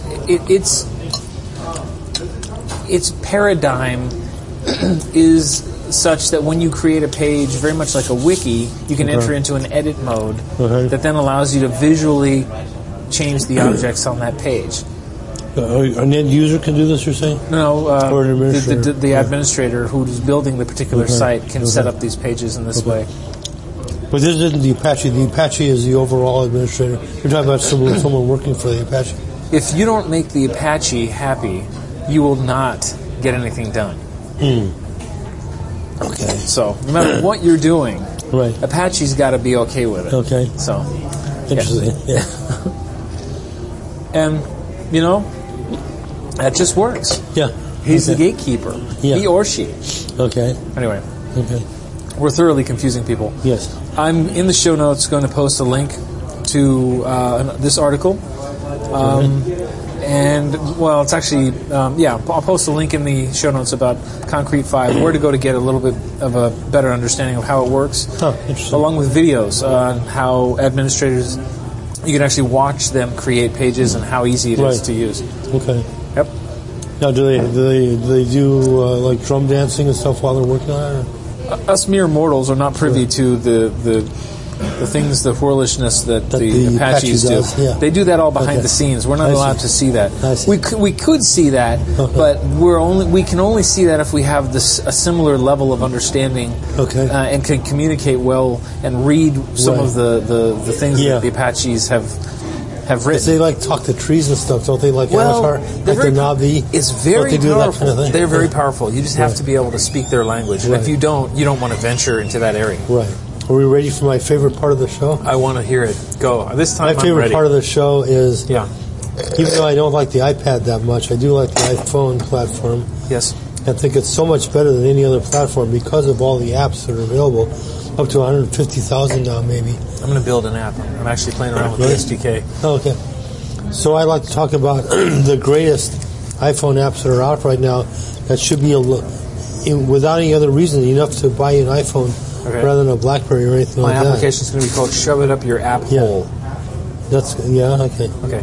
its paradigm is such that when you create a page, very much like a wiki, you can enter into an edit mode that then allows you to visually change the objects on that page. An end user can do this, you're saying? No, or an administrator? the administrator who's building the particular site can set up these pages in this way. But this isn't the Apache. The Apache is the overall administrator. You're talking about someone working for the Apache. If you don't make the Apache happy, you will not get anything done. Okay. So, no matter what you're doing, Apache's got to be okay with it. Okay. So, interesting. Yeah. And, that just works. Yeah. He's the gatekeeper. Yeah. He or she. Okay. Anyway. Okay. We're thoroughly confusing people. Yes. I'm in the show notes going to post a link to this article. And, well, it's actually, I'll post a link in the show notes about Concrete 5, where to go to get a little bit of a better understanding of how it works. Interesting. Along with videos on how administrators, you can actually watch them create pages and how easy it is to use. Okay. Yep. Now, do they do like drum dancing and stuff while they're working on it? Us mere mortals are not privy to the things, the whirlishness that the Apaches do. Yeah. They do that all behind the scenes. We're not allowed to see that. We could see that, but we can only see that if we have a similar level of understanding and can communicate well and read some of the things that the Apaches have written. They like talk to trees and stuff, don't they? Like Avatar, like the Na'vi. It's very powerful. Kind of thing? They're very powerful. You just have to be able to speak their language, and if you don't want to venture into that area. Right. Are we ready for my favorite part of the show? I want to hear it. Go. This time my favorite part of the show is, even though I don't like the iPad that much, I do like the iPhone platform. Yes. I think it's so much better than any other platform because of all the apps that are available, up to 150,000 now maybe. I'm going to build an app. I'm actually playing around with the SDK. Oh, okay. So I like to talk about the greatest iPhone apps that are out right now that should be, without any other reason, enough to buy an iPhone rather than a BlackBerry or anything like that. My application is going to be called Shove It Up Your App Hole. Okay. Okay.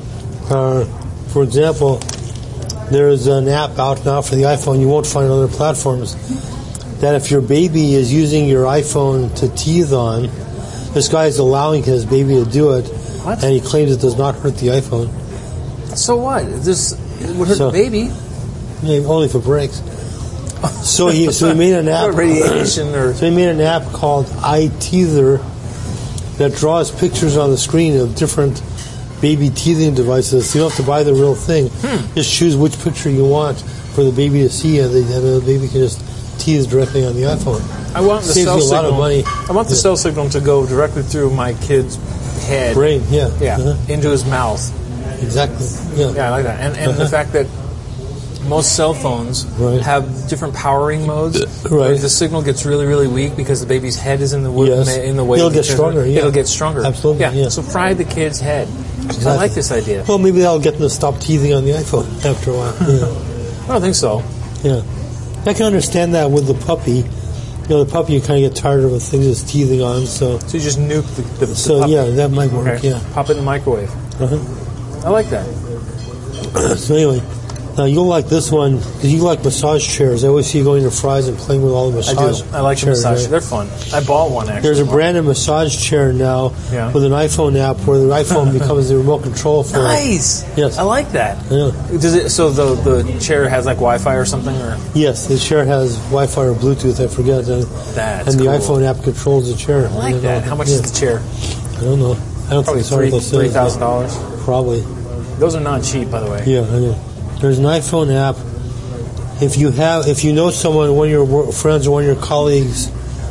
For example, there's an app out now for the iPhone you won't find on other platforms that if your baby is using your iPhone to teeth on, this guy is allowing his baby to do it, What? and he claims it does not hurt the iPhone. So what? It would hurt the baby. Yeah, only if it breaks. So he made an app. Radiation or... So he made an app called iTeether that draws pictures on the screen of different baby teething devices. So you don't have to buy the real thing. Just choose which picture you want for the baby to see, and the baby can just tease directly on the iPhone. I want the Saves cell you a signal. lot of money. I want the cell signal to go directly through my kid's head. Brain, yeah. Into his mouth. Exactly. Yeah, I like that. And the fact that most cell phones have different powering modes. Where the signal gets really, really weak because the baby's head is in the way. It'll get stronger. It'll get stronger. Absolutely. Yeah. So fry the kid's head. Exactly. I like this idea. Well, maybe that'll get them to stop teething on the iPhone after a while. I don't think so. Yeah. I can understand that with the puppy. The puppy, you kind of get tired of the things it's teething on, so you just nuke the so puppy. Yeah, that might work. Okay. Yeah. Pop it in the microwave. I like that. So anyway, now you'll like this one because you like massage chairs. I always see you going to Fry's and playing with all the massage. I like chairs, the massage. right? They're fun. I bought one actually. There's a brand of massage chair now with an iPhone app where the iPhone becomes the remote control for Nice. it. Yes. I like that. Yeah. Does it? So the chair has like Wi-Fi or something, or Yes, the chair has Wi-Fi or Bluetooth. I forget. That's and the cool. iPhone app controls the chair. I like that. How much is the chair? I don't know. I don't Probably think it's $3,000. Probably. Those are not cheap, by the way. Yeah, I know. There's an iPhone app. If you know someone, one of your friends or one of your colleagues,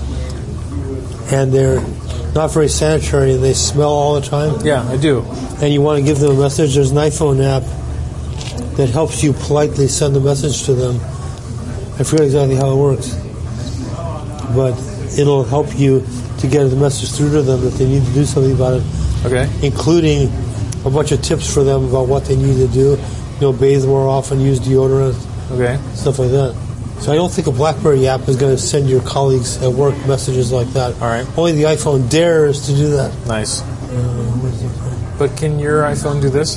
and they're not very sanitary and they smell all the time. Yeah, I do. And you want to give them a message, there's an iPhone app that helps you politely send a message to them. I forget exactly how it works, but it'll help you to get the message through to them that they need to do something about it. Okay. Including a bunch of tips for them about what they need to do. Bathe more often, use deodorant, stuff like that. So I don't think a BlackBerry app is going to send your colleagues at work messages like that. All right. Only the iPhone dares to do that. Nice. But can your iPhone do this?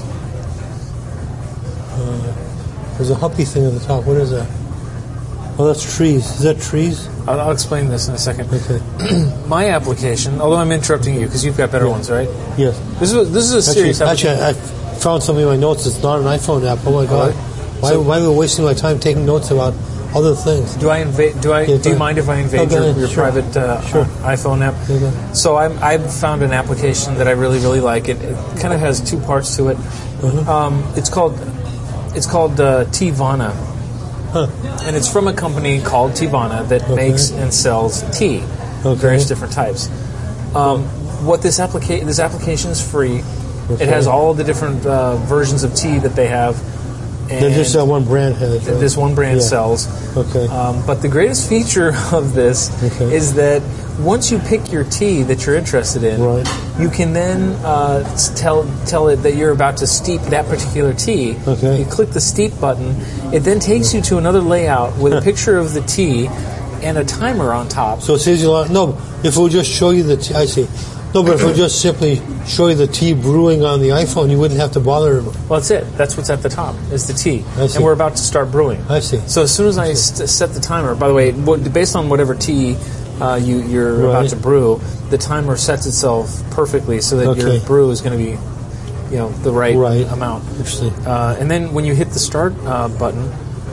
There's a Huppy thing at the top. What is that? Oh, that's trees. Is that trees? I'll explain this in a second. Okay. My application, although I'm interrupting you because you've got better ones, right? Yes. This is a serious application. Actually, I found something in my notes. It's not an iPhone app. Oh my God! Why am I wasting my time taking notes about other things? Do you mind if I invade your private iPhone app? Okay. So I've found an application that I really, really like. It kind of has two parts to it. It's called Teavana. And it's from a company called Teavana that makes and sells tea, various different types. What this application is free. It has all the different versions of tea that they have. And just one brand has. Right? This one brand sells. Okay. But the greatest feature of this is that once you pick your tea that you're interested in, you can then tell it that you're about to steep that particular tea. Okay. You click the steep button. It then takes you to another layout with a picture of the tea and a timer on top. So it saves you a lot. No, if it would just show you the tea, I see. No, but if it would just simply show you the tea brewing on the iPhone, you wouldn't have to bother. Well, that's it. That's what's at the top, is the tea. I see. And we're about to start brewing. I see. So as soon as I set the timer, by the way, based on whatever tea you're about to brew, the timer sets itself perfectly so that your brew is going to be the right amount. Interesting. And then when you hit the start button...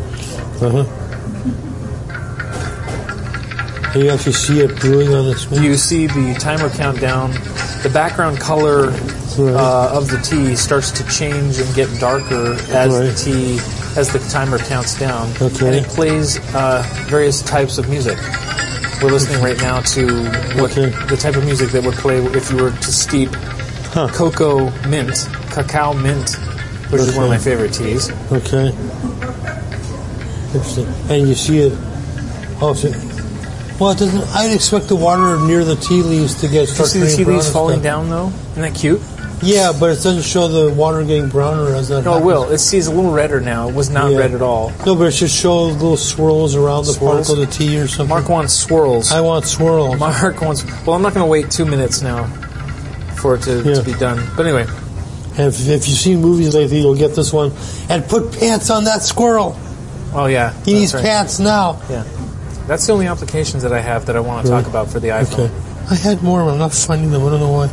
Can you actually see it brewing on the screen? You see the timer count down. The background color of the tea starts to change and get darker as the timer counts down. Okay. And it plays various types of music. We're listening right now to the type of music that would play if you were to steep cacao mint, which is one of my favorite teas. Okay. Interesting. And you see it. Also, well, it doesn't. I'd expect the water near the tea leaves to get. Do you see the tea leaves falling down though? Isn't that cute? Yeah, but it doesn't show the water getting browner as that. No, it happens. will. It sees a little redder now. It was not red at all. No, but it should show little swirls around the particle of the tea or something. Mark wants swirls. I want swirls. Mark wants. Well, I'm not going to wait 2 minutes now for it to be done. But anyway. And if you've seen movies lately, you'll get this one. And put pants on that squirrel. Oh yeah, he needs pants now. Yeah, that's the only applications that I have that I want to talk about for the iPhone. Okay. I had more, but I'm not finding them. I don't know why.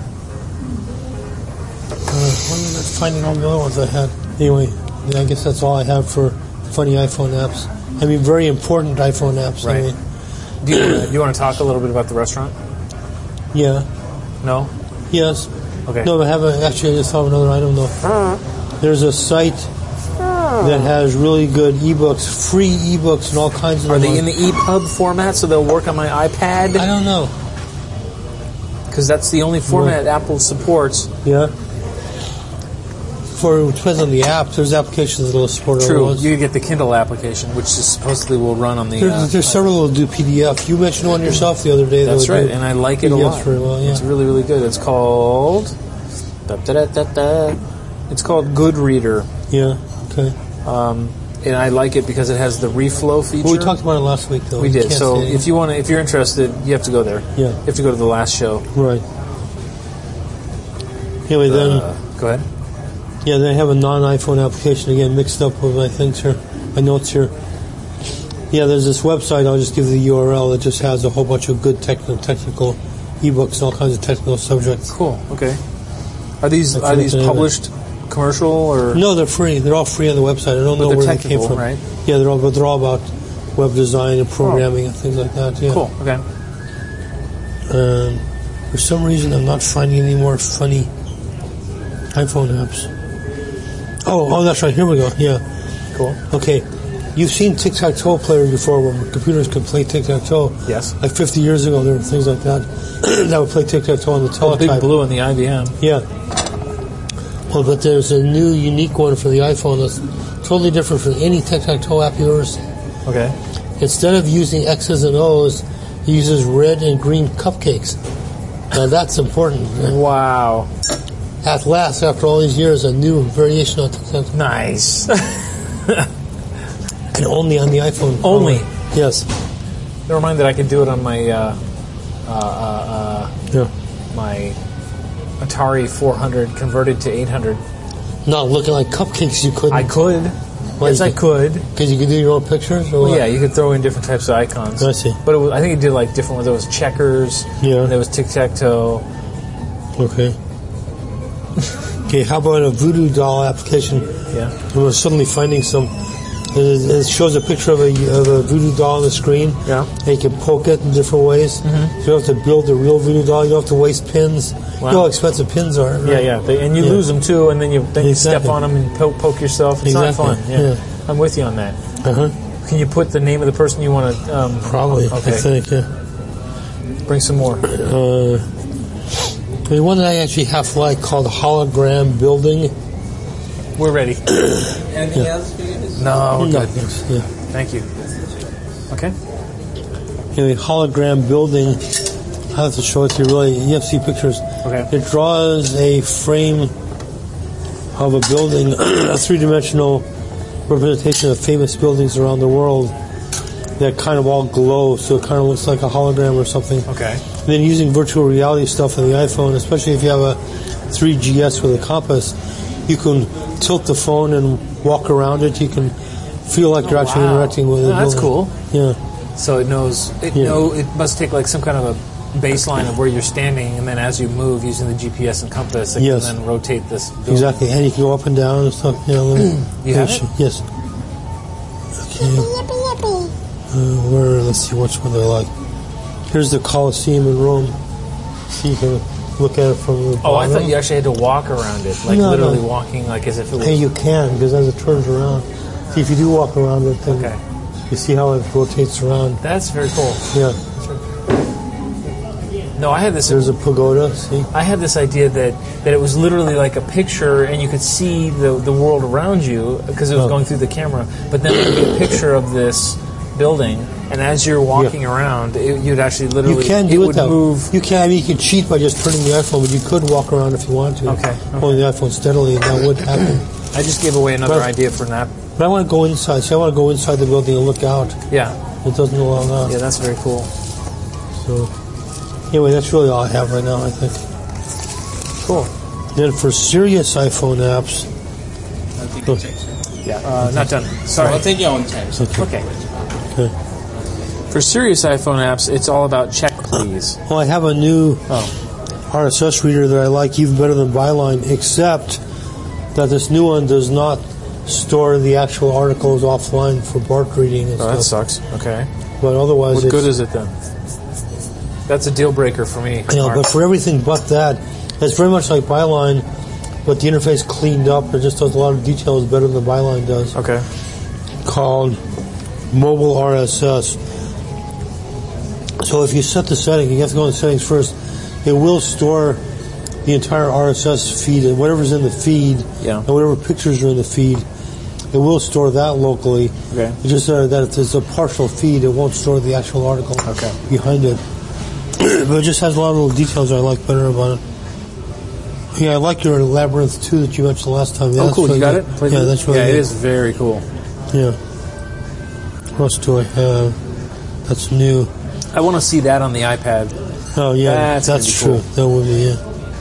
Why am I not finding all the other ones I had? Anyway, I guess that's all I have for funny iPhone apps. I mean, very important iPhone apps. Right. I mean, Do you want to talk a little bit about the restaurant? Yeah. No? Yes. Okay. No, I haven't. Actually, I just thought of another item, though. There's a site that has really good ebooks, free ebooks, and all kinds of Are them. they in the EPUB format so they'll work on my iPad? I don't know. Because that's the only format Apple supports. Yeah. It depends on the app. There's applications that will support True. ones. You get the Kindle application, which is supposedly will run on the... There's several that will do PDF. You mentioned one yourself the other day. That's right, and I like it a lot. Very well, yeah. It's really, really good. It's called... It's called Goodreader. Yeah, okay. And I like it because it has the reflow feature. Well, we talked about it last week, though. We did. So if you're interested, you have to go there. Yeah. You have to go to the last show. Right. Anyway, then... Go ahead. Yeah, they have a non-iPhone application, again, mixed up with my things here, my notes here. Yeah, there's this website, I'll just give you the URL, that just has a whole bunch of good technical ebooks and all kinds of technical subjects. Cool, okay. Are these published commercial or? No, they're free. They're all free on the website. I don't know where they came from. Right? Yeah, they're all about web design and programming and things like that. Yeah. Cool. Okay. For some reason, I'm not finding any more funny iPhone apps. Oh, that's right. Here we go. Yeah. Cool. Okay. You've seen tic-tac-toe players before where computers could play tic-tac-toe. Yes. Like 50 years ago, there were things like that that would play tic-tac-toe on the teletype. Big Blue and the IBM. Yeah. Well, but there's a new, unique one for the iPhone that's totally different from any tic-tac-toe app you've ever seen. Okay. Instead of using X's and O's, it uses red and green cupcakes. Now, that's important. Wow. At last, after all these years, a new variation on tic-tac-toe. Nice. And only on the iPhone. Only? Yes. Never mind that I could do it on my my Atari 400 converted to 800. Not looking like cupcakes, you couldn't. I could. Yes, I could. Because you could do your own pictures? Or well, yeah, you could throw in different types of icons. I see. But I think it did like different ones. There was checkers. Yeah. There was tic-tac-toe. Okay. Okay, how about a voodoo doll application? Yeah. And we're suddenly finding some. It shows a picture of a voodoo doll on the screen. Yeah. And you can poke it in different ways. Mm-hmm. You don't have to build a real voodoo doll. You don't have to waste pins. Wow. You know how expensive pins are. Right? Yeah. And you lose them too, and then you step on them and poke yourself. It's not fun. Yeah. I'm with you on that. Uh-huh. Can you put the name of the person you want to... Probably, okay. I think, yeah. Bring some more. There's one that I actually half like called Hologram Building. We're ready. Anything else for you? No, we're good. Yeah. Thank you. Okay. Anyway, Hologram Building, I have to show it to you really. You have to see pictures. Okay. It draws a frame of a building, a three-dimensional representation of famous buildings around the world that kind of all glow, so it kind of looks like a hologram or something. Okay. And then using virtual reality stuff on the iPhone, especially if you have a 3GS with a compass, you can tilt the phone and walk around it. You can feel like you're actually interacting with it. That's cool. Yeah. So it knows. It must take like some kind of a baseline of where you're standing, and then as you move using the GPS and compass, it can then rotate this building. Exactly, and you can go up and down and stuff. Yeah, you have it? Yes. Okay. Let's see which one I like. Here's the Colosseum in Rome. See, you can look at it from the bottom. Oh, I thought you actually had to walk around it, like literally walking, like as if it was... Hey, you can, because as it turns around. See, if you do walk around it, then you see how it rotates around. That's very cool. Yeah. No, I had this. There's a pagoda. See? I had this idea that it was literally like a picture, and you could see the world around you because it was going through the camera. But then it would be a picture of this building, and as you're walking around, you'd actually literally You can do it though. move. You can. I mean, you can cheat by just turning the iPhone, but you could walk around if you want to. Okay. Holding the iPhone steadily, and that would happen. I just gave away another idea for nap. But I want to go inside. See, I want to go inside the building and look out. Yeah. It doesn't allow that. Yeah, that's very cool. So, anyway, that's really all I have right now, I think. Cool. Then for serious iPhone apps. I'll take a check. Yeah. Not done. Sorry. I'll take your own time. Okay. Okay. For serious iPhone apps, it's all about check please. Well, I have a new Oh. RSS reader that I like even better than Byline, except that this new one does not store the actual articles offline for BART reading and Oh, that stuff. sucks. Okay. But otherwise, What it's good is it then? That's a deal breaker for me. you know, Mark. but for everything but that, it's very much like Byline, but the interface cleaned up. It just does a lot of details better than Byline does. Okay. Called Mobile RSS. So if you set the setting, you have to go in the settings first. It will store the entire RSS feed and whatever's in the feed, Yeah. and whatever pictures are in the feed. It will store that locally. Okay. It's just that if it's a partial feed, it won't store the actual article Okay. behind it. But it just has a lot of little details I like better about it. Yeah, I like your Labyrinth 2 that you mentioned last time. Yeah, Oh, that's cool. really You got good. it? Played Yeah, it? that's really Yeah, good. it is very cool. Yeah. What else do I have? That's new. I want to see that on the iPad. Oh, yeah, That's that's gonna be true. That would be, yeah.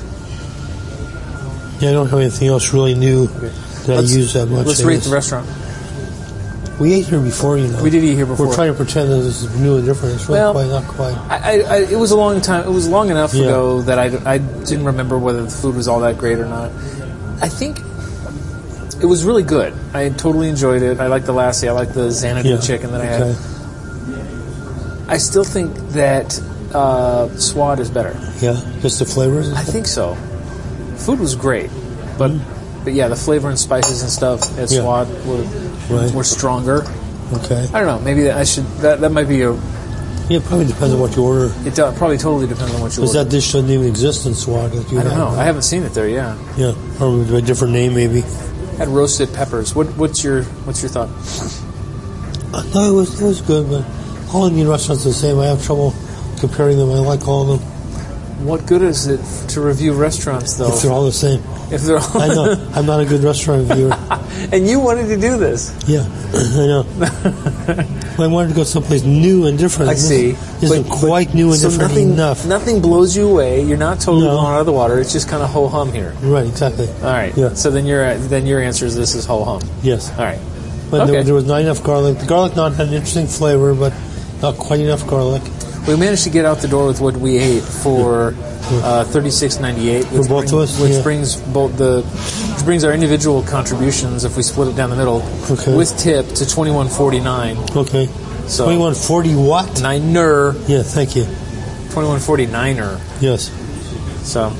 Yeah, I don't have anything else really new that I use that much. Let's I rate guess. the restaurant. We ate here before, you know. We did eat here before. We're trying to pretend that this is new and different. It's really Well, not quite. It was a long time. It was long enough Yeah. ago that I didn't remember whether the food was all that great or not. I think it was really good. I totally enjoyed it. I liked the lassi. I liked the Xanadu chicken that I had. Okay. I still think that Swad is better. Yeah, just the flavors? and I stuff? think so. Food was great, but yeah, the flavor and spices and stuff at Yeah. Swad Right. were stronger. Okay. I don't know. Maybe I should. That might be a. Yeah, it probably depends on what you order. It probably totally depends on what you Because order. that dish doesn't even exist in Swag that you I don't have. know. I haven't seen it there. Yeah. Yeah, probably with a different name maybe. Had roasted peppers. What's your thought? No, it was good, but all Indian restaurants are the same. I have trouble comparing them. I like all of them. What good is it to review restaurants though? If they're all the same. If they're all I know. I'm not a good restaurant reviewer. And you wanted to do this. Yeah, I know. I wanted to go someplace new and different. I see. This isn't quite new and so different nothing, enough. Nothing blows you away. You're not totally No. blown out of the water. It's just kind of ho hum here. Right, exactly. All right. Yeah. So then your answer is this is ho hum. Yes. All right. But Okay. there was not enough garlic. The garlic naan had an interesting flavor, but not quite enough garlic. We managed to get out the door with what we ate for $36.98, For both of us? which Yeah. brings our individual contributions if we split it down the middle Okay. with tip to $21.49. Okay. So 2140 what? Niner, Yeah, thank you. $21.49er. Yes. So.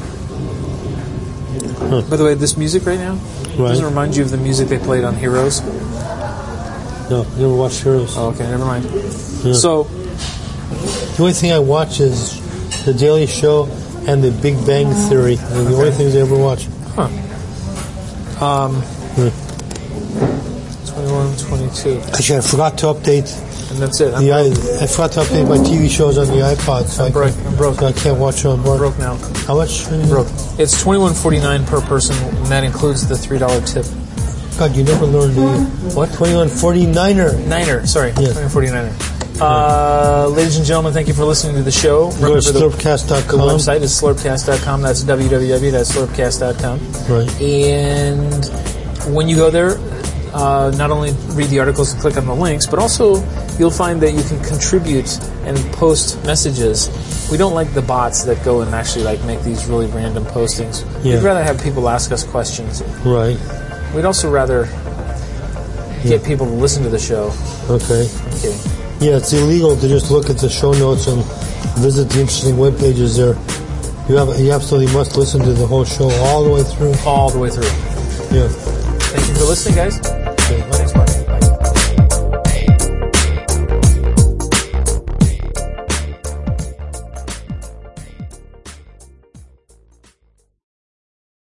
By the way, this music right now Right. doesn't remind you of the music they played on Heroes. No, I never watched Heroes. Oh, okay, never mind. Yeah. So, The only thing I watch is The Daily Show and The Big Bang Theory. They're the only things I ever watch. 21, 22, Actually, I forgot to update and that's it. I forgot to update my TV shows on the iPod, so I'm broke. so I can't watch it on board. Broke now. How much? Broke. It's $21.49 per person, and that includes the $3 tip. God, you never learned, do you? What? 2149er. Niner, sorry. Yes. 21.49er. Ladies and gentlemen, thank you for listening to the show. Go to the slurpcast.com. website is slurpcast.com. That's www.slurpcast.com. Right. And when you go there, not only read the articles and click on the links, but also you'll find that you can contribute and post messages. We don't like the bots that go and actually make these really random postings. Yeah. We'd rather have people ask us questions. Right. We'd also rather get people to listen to the show. Okay. I'm kidding. Yeah, it's illegal to just look at the show notes and visit the interesting web pages there. You absolutely must listen to the whole show all the way through. All the way through. Yeah. Thank you for listening, guys.